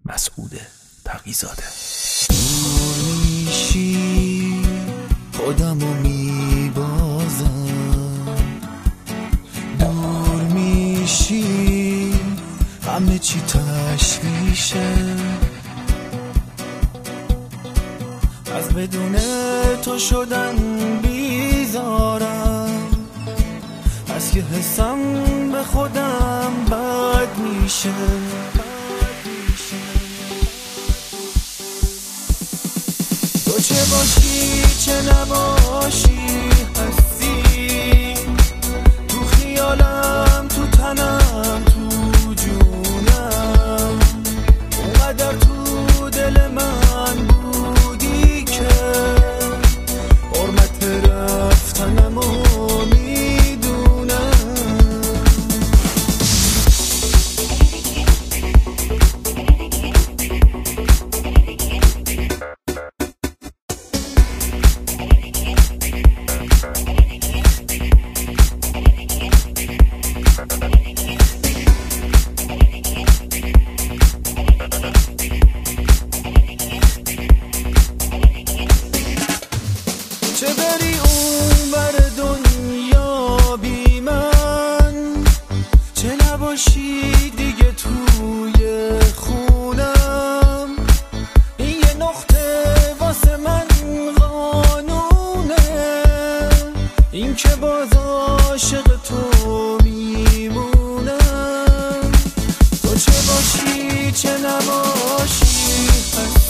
مسعود تقی‌زاده. دور میشی خودمو میبازم، دور میشی همه چی تشویشه، از بدون تو شدن بیزارم، از که حسم به خودم بد میشه. تو چه باشی چه نباشی هستی، تو خیالم تو تنم تو جونم، اونقدر تو دل من بودی که حرمت رفتنمو چه بری اون بر دنیا بی من، چه نباشی دیگه توی خونم، این یه نقطه واسه من قانونه، این که باز عاشق تو میمونم. تو چه باشی چه نباشی